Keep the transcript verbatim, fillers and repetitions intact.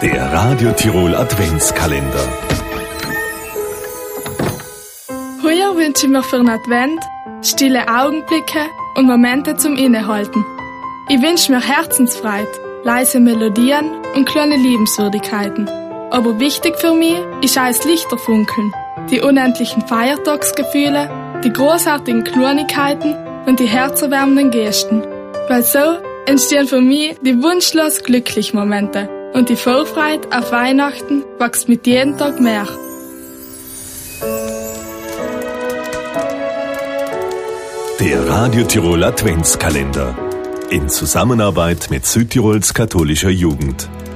Der Radio Tirol Adventskalender. Heuer wünsche ich mir für den Advent stille Augenblicke und Momente zum Innehalten. Ich wünsche mir Herzensfreude, leise Melodien und kleine Liebenswürdigkeiten. Aber wichtig für mich ist auch das Lichterfunkeln, die unendlichen Feiertagsgefühle, die großartigen Kleinigkeiten und die herzerwärmenden Gesten. Weil so entstehen für mich die wunschlos glücklichen Momente und die Vorfreude auf Weihnachten wächst mit jedem Tag mehr. Der Radio Tirol Adventskalender. In Zusammenarbeit mit Südtirols katholischer Jugend.